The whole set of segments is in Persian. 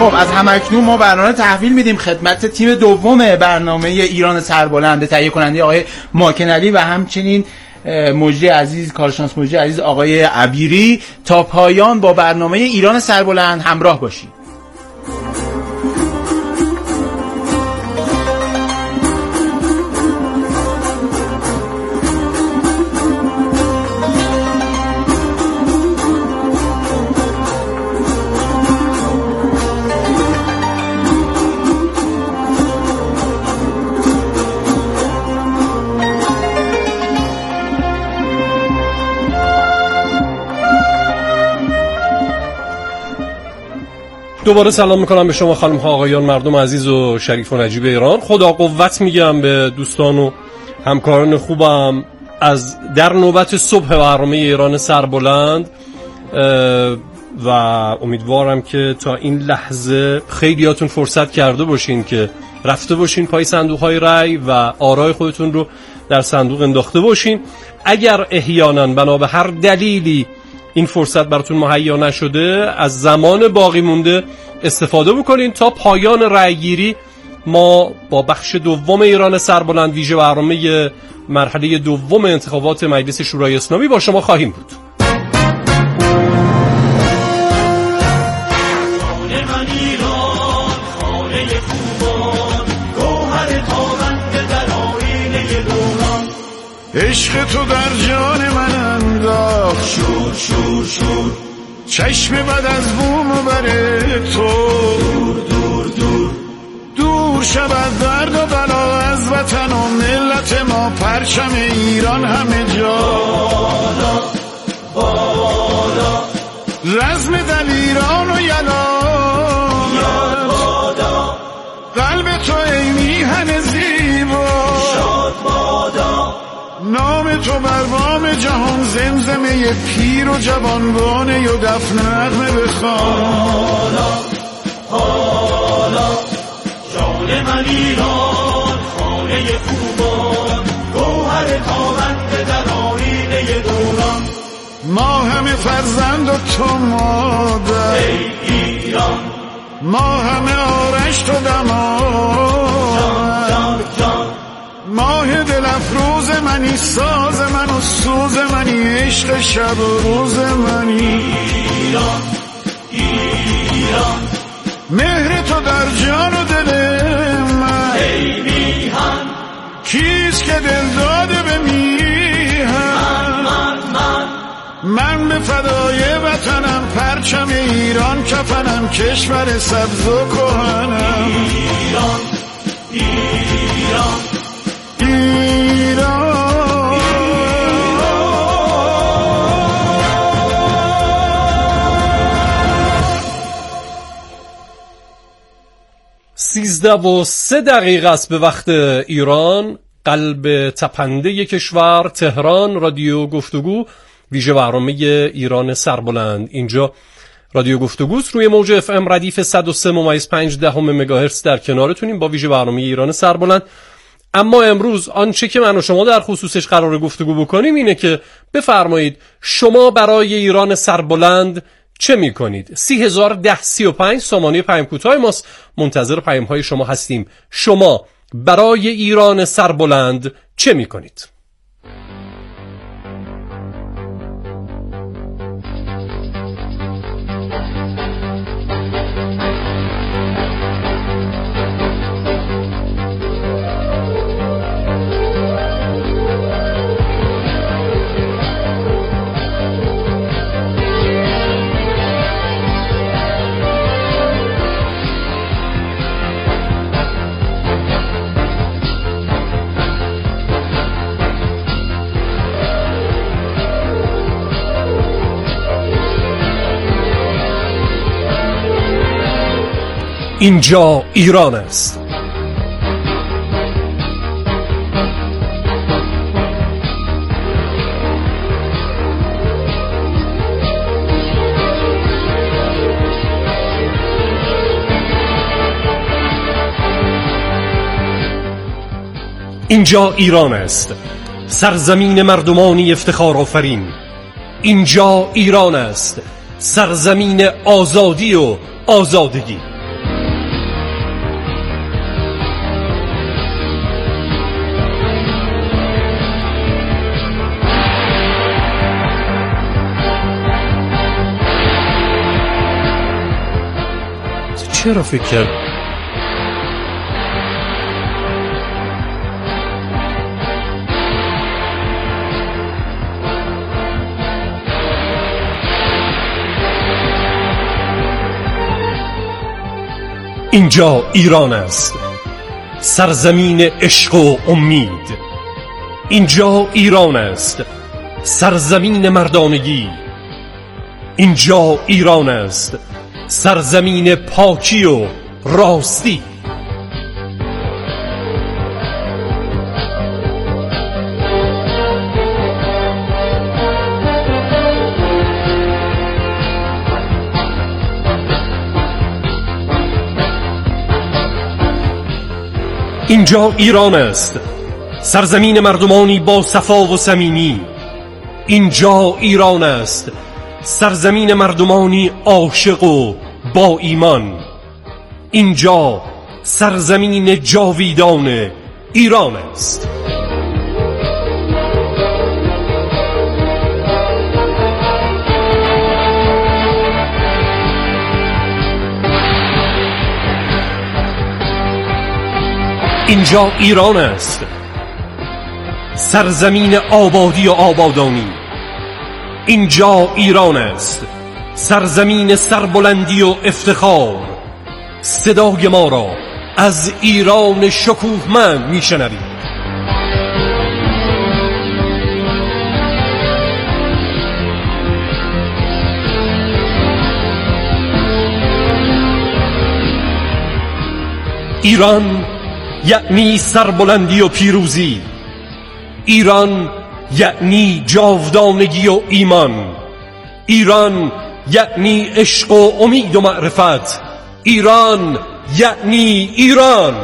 خب از همکنون ما برنامه تحویل میدیم خدمت تیم دوم برنامه ایران سربلند، تهیه کننده آقای ماکن علی و همچنین مجری عزیز، کارشناس مجری عزیز آقای عبیری. تا پایان با برنامه ایران سربلند همراه باشید. دوباره سلام میکنم به شما خانم ها آقایان، مردم عزیز و شریف و نجیب ایران. خدا قوت میگم به دوستان و همکاران خوبم از در نوبت صبح برنامه ایران سربلند و امیدوارم که تا این لحظه خیلیاتون فرصت کرده باشین که رفته باشین پای صندوق های رای و آرای خودتون رو در صندوق انداخته باشین. اگر احیانا بنا به هر دلیلی این فرصت براتون مهیا نشده، از زمان باقی مونده استفاده بکنین تا پایان رأیگیری. ما با بخش دوم ایران سربلند، ویژه برنامه مرحله دوم انتخابات مجلس شورای اسلامی با شما خواهیم بود. عشق تو در جان من انداخت شور شور شور، چشم بد از بوم و بره تو دور دور دور دور شود درد و بلا از وطن و ملت ما، پرچم ایران همه جا بالا بالا، رزم دلیران و یلا بادا، قلب تو ای میهن زیبا شاد بادا، نام تو بر بام جهان زمزمه پیر و جوانبانه و دف نغمه بخوان. حالا حالا جان من ایران، خانه خوبان، گوهر تابنده در آیینه دوران، ما همه فرزند و تو مادر ای ایران، ما همه آرش تو دمار جان جان جان، ماه دل افروز منی، ساز من و سوز منی، عشق شب و روز منی ایران ایران، مهر تو در جان و دل من ای میهن، کیست که دل داده به میهن، من به فدای وطنم، پرچم ایران کفنم، کشور سبز و کهنم ایران ایران ایران. 13:03 است به وقت ایران، قلب تپنده کشور، تهران. رادیو گفتگو، ویژه برنامه ایران سربلند. اینجا رادیو گفتگوست روی موج اف ام ردیف 103.5 مگاهرتز در کنارتونیم با ویژه برنامه ایران سربلند. اما امروز آنچه که من و شما در خصوصش قراره گفتگو بکنیم اینه که بفرمایید شما برای ایران سربلند چه میکنید؟ 301035 سامانه پیام کوتاه ماست، منتظر پیام های شما هستیم. شما برای ایران سربلند چه میکنید؟ اینجا ایران است. اینجا ایران است، سرزمین مردمانی افتخار آفرین. اینجا ایران است، سرزمین آزادی و آزادگی. چرا فکر کرد اینجا ایران است، سرزمین عشق و امید. اینجا ایران است، سرزمین مردانگی. اینجا ایران است، سرزمین پاکی و راستی. اینجا ایران است، سرزمین مردمانی با صفا و صمیمی. اینجا ایران است، سرزمین مردمانی عاشق و با ایمان. اینجا سرزمین جاویدان ایران است. اینجا ایران است، سرزمین آبادی و آبادانی. اینجا ایران است، سرزمین سربلندی و افتخار. صدای ما را از ایران شکوهمند میشنوید. ایران یعنی سربلندی و پیروزی. ایران یعنی جاودانگی و ایمان. ایران یعنی عشق و امید و معرفت. ایران یعنی ایران.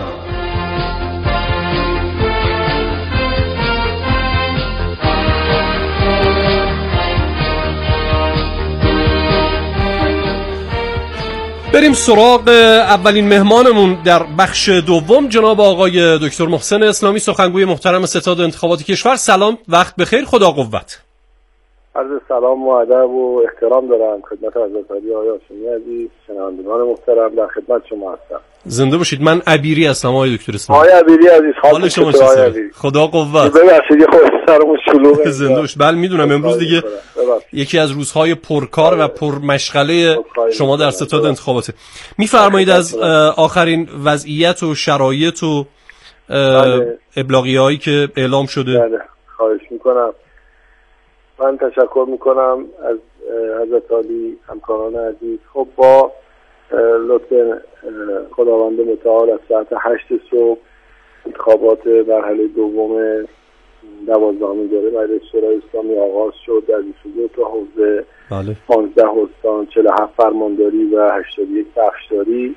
بریم سراغ اولین مهمانمون در بخش دوم، جناب آقای دکتر محسن اسلامی، سخنگوی محترم ستاد انتخابات کشور. سلام، وقت بخیر، خدا قوت. عرض سلام و ادب و احترام دارم خدمت حضرت علی آقای هاشمی عزیز، شنوندگان محترم، در خدمت شما هستم. زنده باشید. من عبیری هستم آقای دکتر اسلامی. آقای عبیری عزیز، حال شما چطوره؟ خدا قوت. ببخشید خود سرمون شلوغه. زنده باشید. بله میدونم امروز دیگه یکی از روزهای پرکار و پرمشغله شما در ستاد انتخاباته. میفرمایید از آخرین وضعیت و شرایط و ابلاغیه‌هایی که اعلام شده. بله خواهش میکنم. من تشکر میکنم از حضرت علی همکاران عزیز. خب با لطف خداوند متعال از ساعت 8 صبح انتخابات مرحله دوم 12مین دوره مجلس شورای اسلامی آغاز شد در 22 تا حوزه، 15 استان، 47 فرمانداری و 81 بخشداری.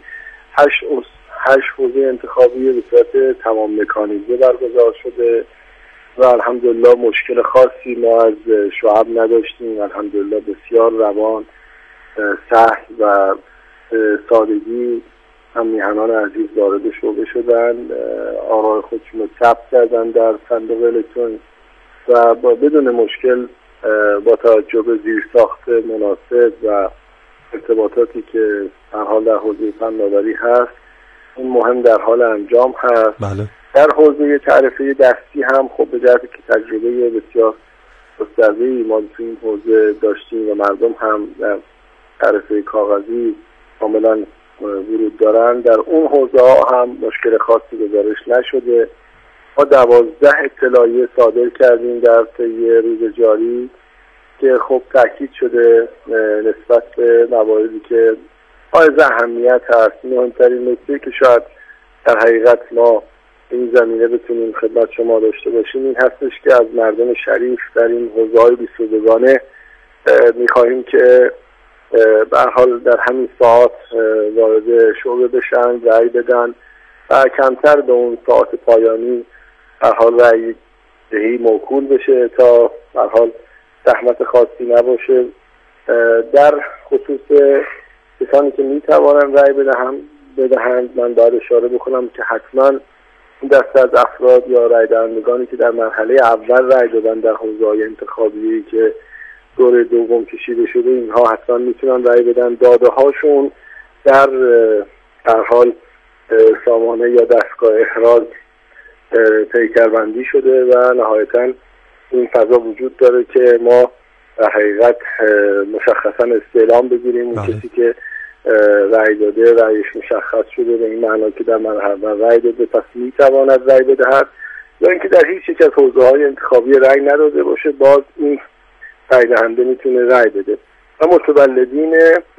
8 حوزه انتخابی به صورت تمام مکانیزه برگزار شده و الحمدلله مشکل خاصی ما از شعب نداشتیم. الحمدلله بسیار روان، سهل و سادگی هم میهنان عزیز وارد شعبه شدن، آرای خودشون رو ثبت کردن در صندوق الکترونیک و بدون مشکل با توجه به زیرساخت مناسب و ارتباطاتی که در حال در حوزه فناوری هست، این مهم در حال انجام هست. بله. در حوزه تعرفه دستی هم خب به جهتی که تجربه بسیار گسترده‌ای ما تو این حوزه داشتیم و مردم هم در تعرفه کاغذی کاملا ورود دارن، در اون حوزه ها هم مشکل خاصی گزارش نشده. ما 12 اطلاعیه صادر کردیم در طی روز جاری که خب تاکید شده نسبت به مواردی که حائز اهمیت هست. مهمترین نکته که شاید در حقیقت ما این زمینه بتونیم خدمت شما داشته باشیم این هستش که از مردم شریف در این حوزه‌های 22گانه می‌خواهیم که به هر حال در همین ساعت وارد شعبه بشن، رأی بدن و کمتر به اون ساعت پایانی به هر حال رأی دهی موکول بشه تا به هر حال زحمت خاصی نباشه. در خصوص کسانی که میتوانن رأی بدهند من باید اشاره بکنم که حتما این دسته از افراد یا رأی دهندگانی که در مرحله اول رأی دادن در حوزه‌های انتخابی که دور دوم کشیده شده، اینها حتما میتونن رأی بدن. داده هاشون در در حال سامانه یا دستگاه احراز پیکربندی شده و نهایتا این فضا وجود داره که ما در حقیقت مشخصا استعلام بگیریم اون کسی که رأی داده رأیش مشخص شده به این معنا که در مرحله اول رأی داده پس میتواند رأی بدهد، یا اینکه در هیچ یک از حوزه‌های انتخابی رأی نداده باشه باز این رأی دهنده میتونه رأی بده و متولدین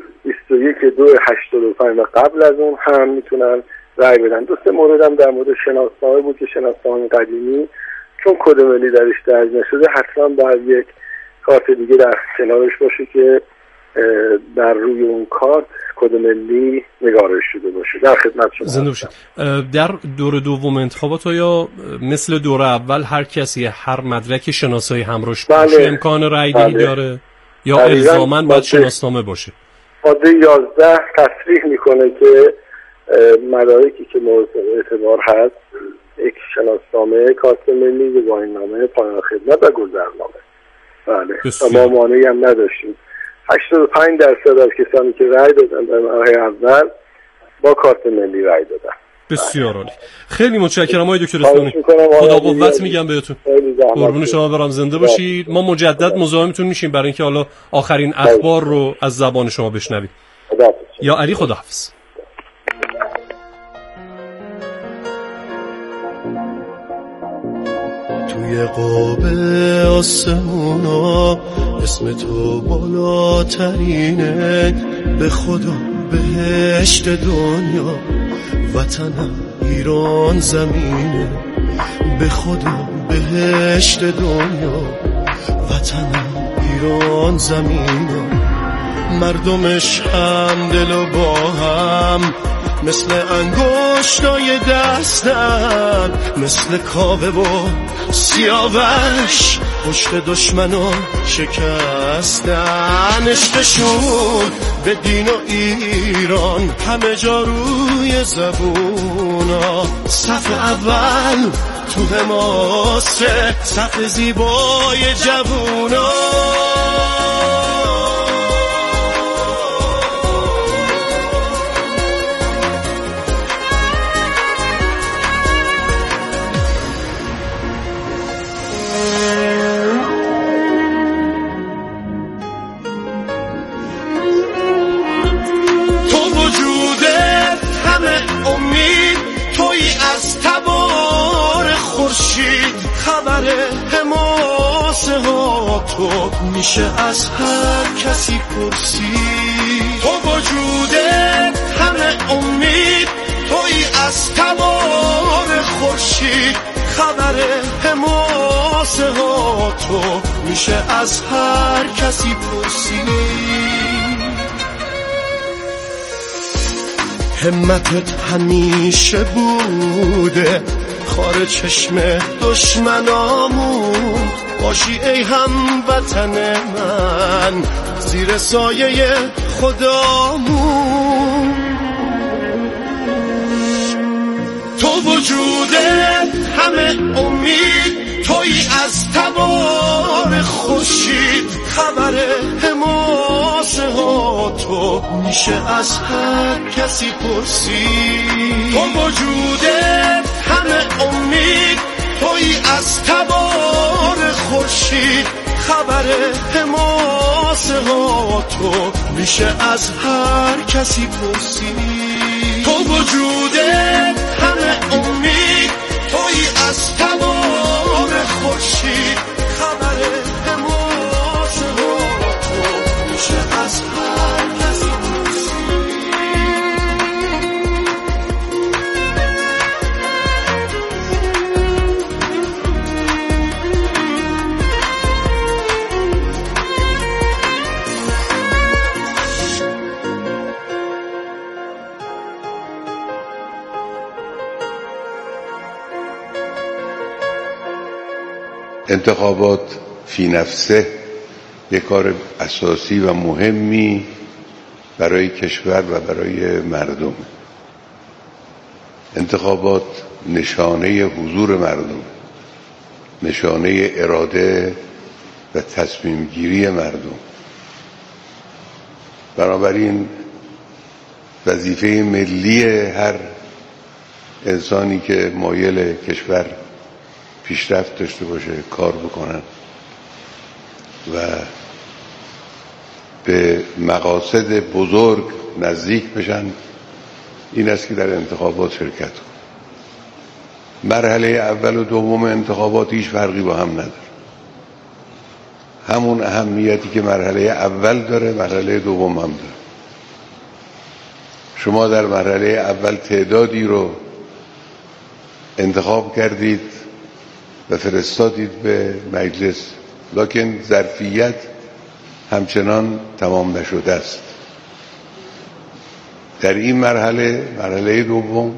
21/2/85 و قبل از اون هم میتونن رأی بدن. دو سه مورد هم در مورد شناسنامه بود که شناسنامه قدیمی چون کد ملی درش درج نشده حتما باید یک کارت دیگه در کنارش باشه که در روی اون کارت کد ملی نگارش شده باشه. در خدمت شما. زنده باشید. در دور دوم انتخابات یا مثل دور اول هر کسی هر مدرک شناسایی همراهش باشه امکان رأی دهی داره یا الزاماً باید شناسنامه باشه؟ ماده 11 تصریح میکنه که مدارکی که مورد اعتبار هست یک شناسنامه، کارت ملی، گواهینامه، پایان خدمت و گذرنامه. بله. ما مانعی هم نداشتیم. 85% از کسانی که رأی دادن در مرحله اول با کارت ملی رأی دادن. بسیار عالی. خیلی متشکرم آقای دکتر اسلامی. خدا قوت میگم بهتون. قربون شما برام، زنده باشید. ما مجدد مزاحمتون میشیم برای اینکه حالا آخرین اخبار رو از زبان شما بشنویم. یا علی خداحافظ. توی قاب آسمونا اسم تو بالاترینه، به خدا بهشت دنیا وطنم ایران زمینه، به خدا بهشت دنیا وطنم ایران زمینه، مردمش هم دل و با هم مثل انگشتای دستن، مثل کاوه و سیاوش پشت دشمنو شکستن، عشقشون به دین و ایران همه جا روی زبونا، صف اول تو حماسه، صف زیبای جوونا. خبر حماسه ها تو میشه از هر کسی پرسید، تو وجودت همه امید، توی از تبار خورشید، خبر حماسه ها تو میشه از هر کسی پرسید. همتت همیشه بوده خار چشم دشمنامون، باشی ای هموطن من زیر سایه خدامون، تو وجودت همه امید، توی از تبار خورشید، خبر حماسه ها تو میشه از هر کسی پرسید، تو وجودت همه امید، توی از تبار خورشید، خبر حماسه ها تو میشه از هر کسی پرسید، تو وجودت همه امید، توی از تبار خورشید، خبر حماسه ها تو میشه از هر کسی انتخابات فی نفسه یک کار اساسی و مهمی برای کشور و برای مردم. انتخابات نشانه حضور مردم، نشانه اراده و تصمیم گیری مردم. بنابراین وظیفه ملی هر انسانی که مایل کشور پیشرفت داشته باشه کار بکنن و به مقاصد بزرگ نزدیک بشن، این است که در انتخابات شرکت کن. مرحله اول و دوم انتخابات هیچ فرقی با هم نداره. همون اهمیتی که مرحله اول داره مرحله دوم هم داره. شما در مرحله اول تعدادی رو انتخاب کردید و فرستادید به مجلس، لکن ظرفیت همچنان تمام نشده است. در این مرحله دوم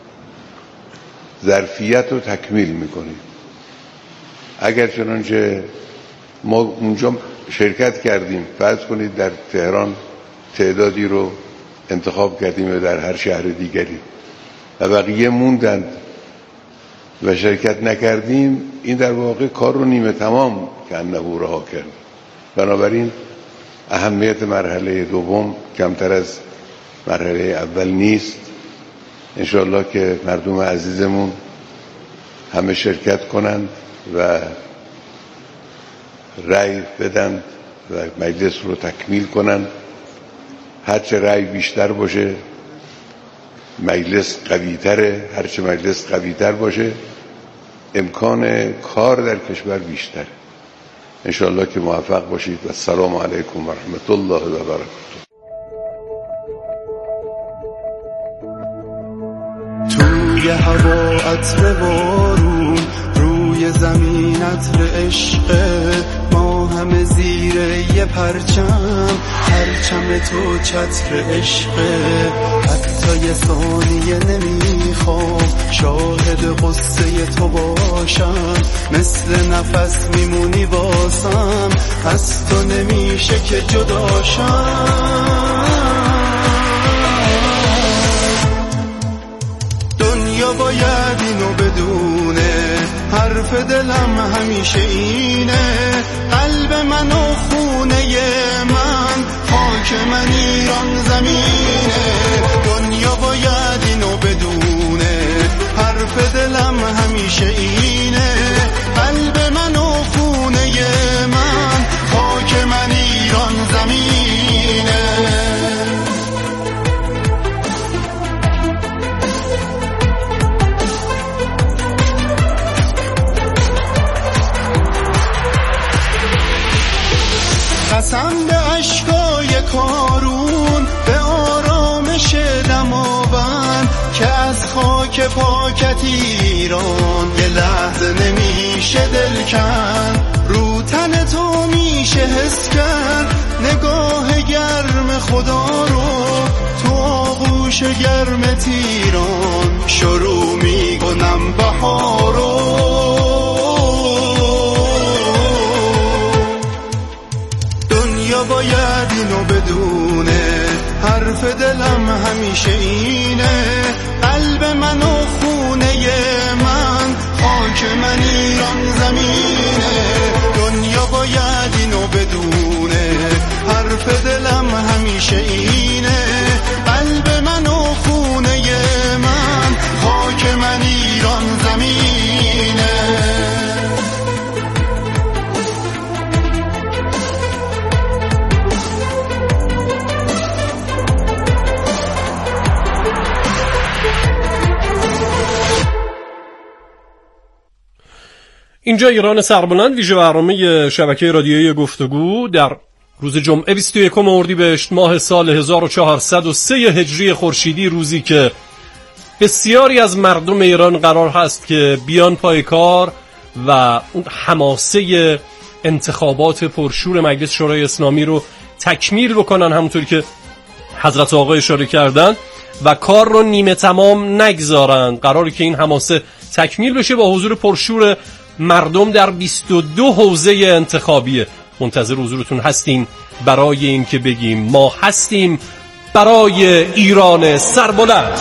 ظرفیت رو تکمیل میکنید. اگر چنانچه ما اونجا شرکت کردیم، فرض کنید در تهران تعدادی رو انتخاب کردیم و در هر شهر دیگری و بقیه موندند و شرکت نکردیم، این در واقع کار رو نیمه تمام کنه رها کردیم. بنابراین اهمیت مرحله دوم کمتر از مرحله اول نیست. انشاءالله که مردم عزیزمون همه شرکت کنند و رأی بدن و مجلس رو تکمیل کنند. هرچه رأی بیشتر باشه مجلس قوی‌تره، هرچه مجلس قوی‌تر باشه امکان کار در کشور بیشتره. انشاءالله که موفق باشید و السلام علیکم و رحمت الله و برکاته. توی هوا عطر بارون، روی زمین عطر عشق، ما همه زیر یه پرچم تو چتر عشق. حتی یه ثانیه نمیخوام شاهد قصه تو باشم، مثل نفس میمونی واسم، از تو نمیشه که جداشم. دنیا باید اینو بدونه، حرف دلم همیشه اینه، قلب من و خونه من، خاک من ایران زمینه. دنیا باید اینو بدونه، حرف دلم همیشه اینه، قلب من و خونه من، خاک من ایران زمینه. قسم به عشقای کارون، به آرامش دماوند، که از خاک پاکت ایران یه لحظه نمیشه دل کن. رو تن تو میشه حس کرد نگاه گرم خدا رو، تو آغوش گرم تیران شروع میکنم بهارو. باید اینو بدونه، حرف دلم همیشه اینه، قلب من و خونه من، خاک من ایران زمینه. دنیا باید اینو بدونه، حرف دلم همیشه اینه، قلب من و خونه من، خاک من ایران زمینه. اینجا ایران سربلند، ویژه برنامه شبکه رادیویی گفتگو در روز جمعه 21 اردیبهشت ماه سال 1403 هجری خورشیدی، روزی که بسیاری از مردم ایران قرار هست که بیان پای کار و اون حماسه انتخابات پرشور مجلس شورای اسلامی رو تکمیل بکنن، همونطوری که حضرت آقا اشاره کردن، و کار رو نیمه تمام نگذارن. قراره که این حماسه تکمیل بشه با حضور پرشور مردم در 22 حوزه انتخابیه. منتظر حضورتون هستیم برای این که بگیم ما هستیم برای ایران سربلند.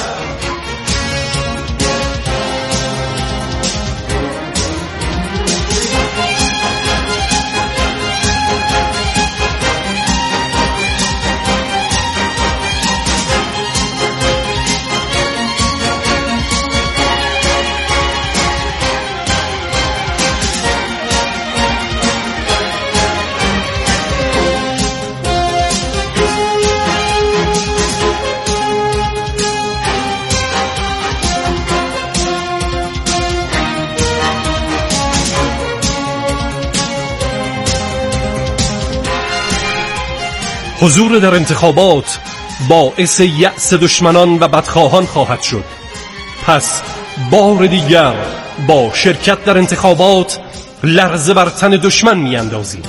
حضور در انتخابات باعث یأس دشمنان و بدخواهان خواهد شد. پس بار دیگر با شرکت در انتخابات لرزه بر تن دشمن میاندازیم.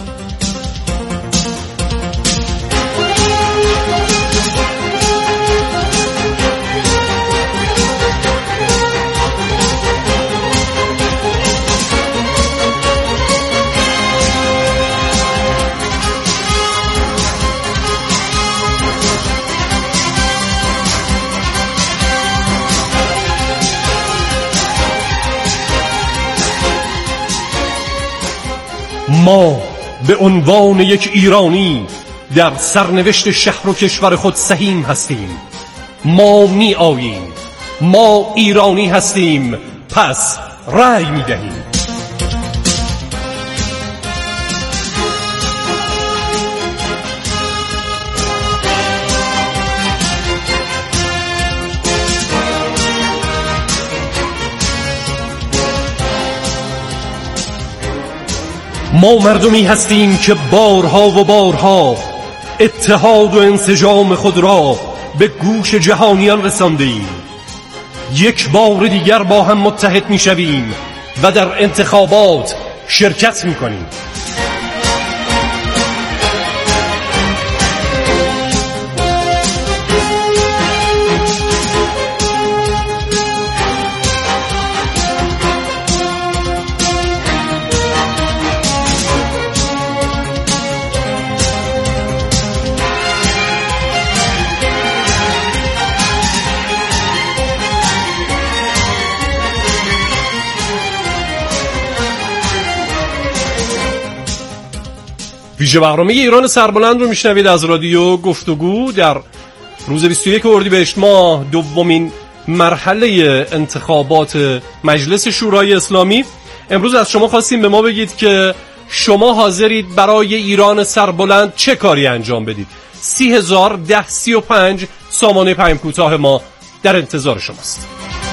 ما به عنوان یک ایرانی در سرنوشت شهر و کشور خود سهیم هستیم. ما می آییم، ما ایرانی هستیم، پس رأی می دهیم. ما مردمی هستیم که بارها و بارها اتحاد و انسجام خود را به گوش جهانیان رسانده ایم. یک بار دیگر با هم متحد می شویم و در انتخابات شرکت می کنیم. ویژه برنامه ایران سربلند رو میشنوید از رادیو گفتگو در روز 21 اردیبهشت ماه، دومین مرحله انتخابات مجلس شورای اسلامی. امروز از شما خواستیم به ما بگید که شما حاضرید برای ایران سربلند چه کاری انجام بدید. 30,010-35 سامانه پیام کوتاه ما در انتظار شماست.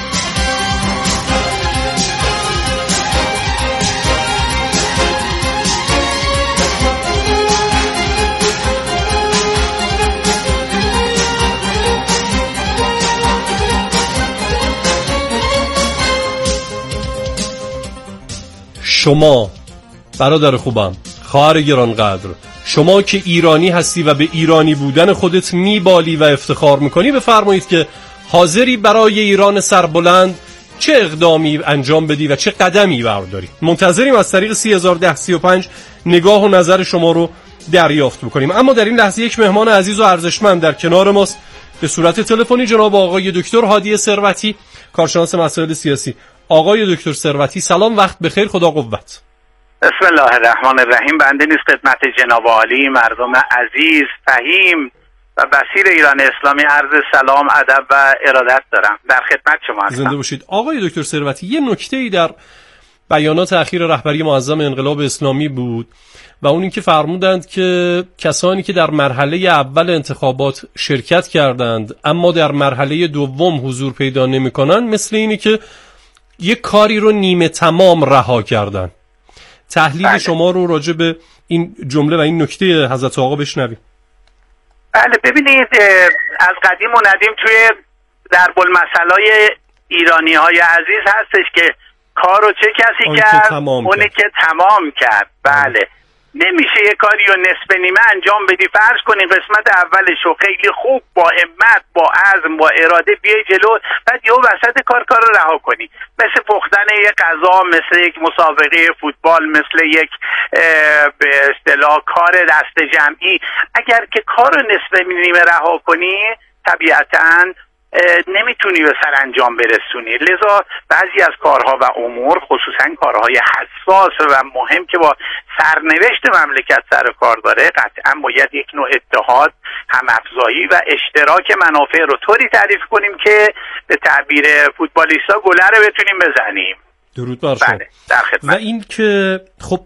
شما برادر خوبم، خواهر گرانقدر، شما که ایرانی هستی و به ایرانی بودن خودت میبالی و افتخار میکنی، بفرمایید که حاضری برای ایران سربلند چه اقدامی انجام بدی و چه قدمی برداری. منتظریم از طریق 30,010-35 نگاه و نظر شما رو دریافت بکنیم. اما در این لحظه یک مهمان عزیز و ارزشمند در کنار ماست به صورت تلفنی، جناب آقای دکتر هادی ثروتی، کارشناس مسائل سیاسی. آقای دکتر ثروتی سلام، وقت بخیر، خدا قوت. بسم الله الرحمن الرحیم. بنده نیز خدمت جناب عالی، مردم عزیز، فهیم و بصیر ایران اسلامی عرض سلام، ادب و ارادت دارم. در خدمت شما هستم. زنده باشید. آقای دکتر ثروتی، یه نکته‌ای در بیانات اخیر رهبری معظم انقلاب اسلامی بود و اون این که فرمودند که کسانی که در مرحله اول انتخابات شرکت کردند اما در مرحله دوم حضور پیدا نمی‌کنند، مثل اینی که یک کاری رو نیمه تمام رها کردن. تحلیل بله. شما رو راجع به این جمله و این نکته حضرت آقا بشنویم. بله، ببینید، از قدیم و ندیم توی درب المثلای ایرانی های عزیز هستش که کارو چه کسی کرد؟ اونی که تمام کرد. بله، نمیشه یه کاری رو نصف نیمه انجام بدی. فرض کنین قسمت اولش رو خیلی خوب با همت، با عزم، با اراده بیای جلو، بعد یهو وسط کار رو رها کنی. مثل پختن یک غذا، مثل یک مسابقه فوتبال، مثل یک به اصطلاح کار دست جمعی. اگر که کار رو نصف نیمه رها کنی، طبیعتاً نمیتونی به سرانجام برسونی. لذا بعضی از کارها و امور، خصوصا کارهای حساس و مهم که با سرنوشت مملکت سر کار داره، قطعا باید یک نوع اتحاد، هم‌افزایی و اشتراک منافع رو طوری تعریف کنیم که به تعبیر فوتبالیستا گله رو بتونیم بزنیم. درود بر شما. بله، در خدمت. و این که خب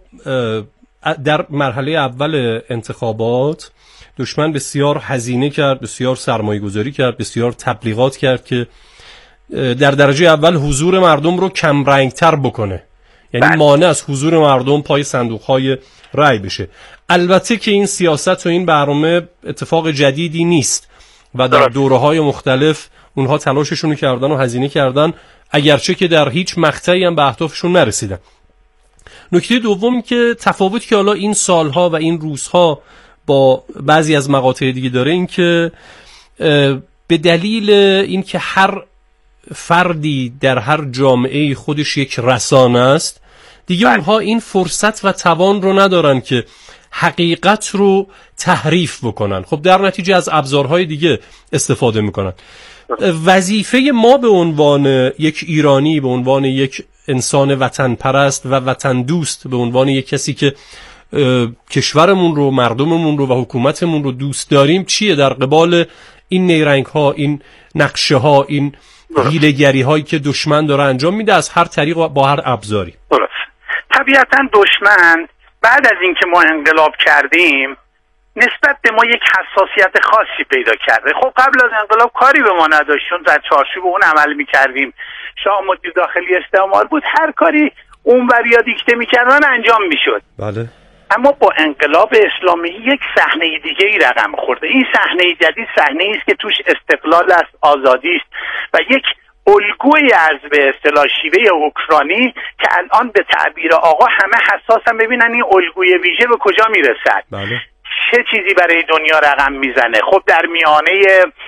در مرحله اول انتخابات دشمن بسیار هزینه کرد، بسیار سرمایه گذاری کرد، بسیار تبلیغات کرد که در درجه اول حضور مردم رو کم رنگتر بکنه. یعنی مانع از حضور مردم پای صندوق‌های رای بشه. البته که این سیاست و این برنامه اتفاق جدیدی نیست و در دوره‌های مختلف اونها تلاششون کردن و هزینه کردن، اگرچه که در هیچ مقطعی هم به اهدافشون نرسیدن. نکته دومی که تفاوتی که حالا این سالها و این روزها با بعضی از مقاطع دیگه داره این که به دلیل این که هر فردی در هر جامعه خودش یک رسانه است، دیگه اونها این فرصت و توان رو ندارن که حقیقت رو تحریف بکنن. خب در نتیجه از ابزارهای دیگه استفاده میکنن. وظیفه ما به عنوان یک ایرانی، به عنوان یک انسان وطن پرست و وطن دوست، به عنوان یک کسی که کشورمون رو، مردممون رو و حکومتمون رو دوست داریم، چیه در قبال این نیرنگ ها، این نقشه ها، این حیله‌گری هایی که دشمن داره انجام میده از هر طریق و با هر ابزاری؟ طبیعتا دشمن بعد از اینکه ما انقلاب کردیم نسبت به ما یک حساسیت خاصی پیدا کرده. خب قبل از انقلاب کاری به ما نداشت، چون در چارچوب اون عمل میکردیم. شاه مدیر داخلی استعمار بود، هر کاری اون وریا دیکته میکردن انجام میشد. بله. اما با انقلاب اسلامی یک صحنه دیگه ای رقم خورده. این صحنه جدید صحنه است که توش استقلال است، آزادی است و یک الگوی از به اصطلاح شیوه اوکراینی که الان به تعبیر آقا همه حساسن ببینن این الگوی ویژه به کجا میرسد. بله. چه چیزی برای دنیا رقم میزنه. خب در میانه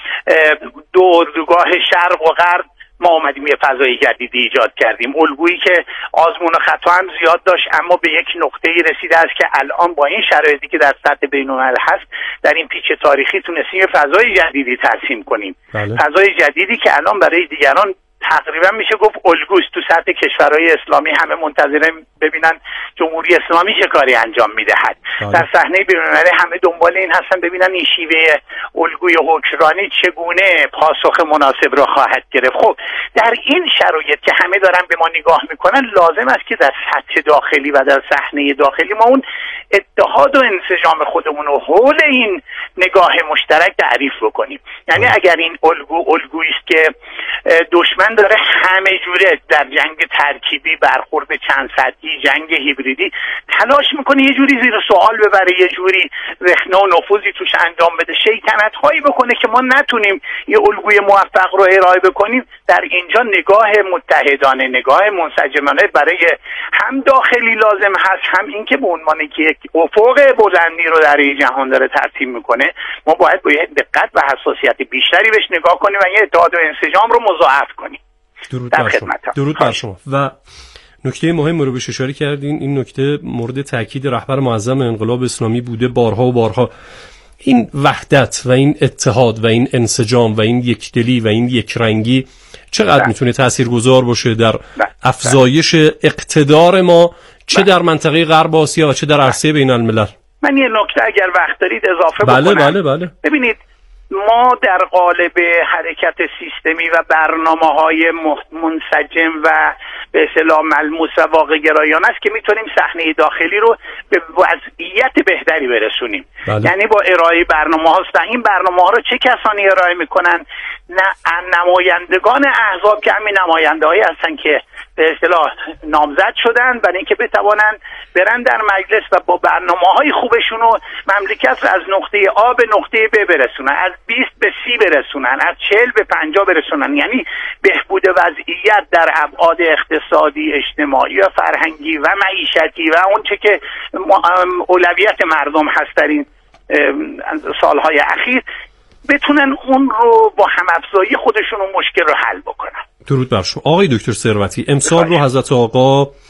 دو اردوگاه شرق و غرب ما اومدیم یه فضای جدیدی ایجاد کردیم، الگویی که آزمون و خطا هم زیاد داشت اما به یک نقطه‌ای رسیده است که الان با این شرایطی که در سطح بین‌الملل هست در این پیچ تاریخی تونستیم یه فضای جدیدی ترسیم کنیم. بله. فضای جدیدی که الان برای دیگران تقریبا میشه گفت الگوست. تو سطح کشورهای اسلامی همه منتظرن ببینن جمهوری اسلامی چه کاری انجام میدهد. در صحنه بین‌المللی همه دنبال این هستن ببینن این شیوه الگوی اوکراینی چگونه پاسخ مناسب را خواهد گرفت. خب در این شرایط که همه دارن به ما نگاه میکنن لازم است که در سطح داخلی و در صحنه داخلی ما اون اتحاد و انسجام خودمون رو حول این نگاه مشترک تعریف بکنیم. یعنی اگر این الگویی است که دشمن داره همه جوره در جنگ ترکیبی، برخورد چند سطحی، جنگ هیبریدی تلاش میکنه یه جوری زیر سوال ببره، یه جوری رخنه و نفوذی توش انجام بده، شیطنت هایی بکنه که ما نتونیم یه الگوی موفق رو ارائه بکنیم، در اینجا نگاه متحدانه، نگاه منسجمانه برای هم داخلی لازم هست، هم این که به عنوان که یک افق بلندی رو در جهان داره ترتیب میکنه ما باید با دقت و حساسیت بیشتری بهش نگاه کنیم و یه اتحاد و انسجام رو مضاعف کنیم. درود بر شما. و نکته مهم رو بهش اشاره کردین، این نکته مورد تاکید رهبر معظم انقلاب اسلامی بوده بارها و بارها. این وحدت و این اتحاد و این انسجام و این یکدلی و این یکرنگی چقدر میتونه تاثیرگذار باشه در افزایش اقتدار ما چه در منطقه غرب آسیا و چه در عرصه بین الملل؟ من یه نکته اگر وقت دارید اضافه بکنم. بله. ببینید ما در قالب حرکت سیستمی و برنامه‌های منسجم و به اصطلاح ملموس و واقع گرایانه است که میتونیم صحنه داخلی رو به وضعیت بهتری برسونیم. بله. یعنی با ارائه برنامه‌هاست. این برنامه‌ها رو چه کسانی ارائه میکنن؟ نمایندگان احزاب که همین نماینده‌هایی هستن که به اصطلاح نامزد شدن برای اینکه بتوانند برن در مجلس و با برنامه‌های خوبشون رو مملکت رو از نقطه A به نقطه B برسونن، از 20 به 30 برسونن، از 40 به 50 برسونن. یعنی بهبود وضعیت در ابعاد اقتصادی، اجتماعی و فرهنگی و معیشتی و اون چه که اولویت مردم هست در این سالهای اخیر بتونن اون رو با هم افزایی خودشون مشکل رو حل بکنن. درود بر شما. آقای دکتر ثروتی، امسال رو حضرت آقا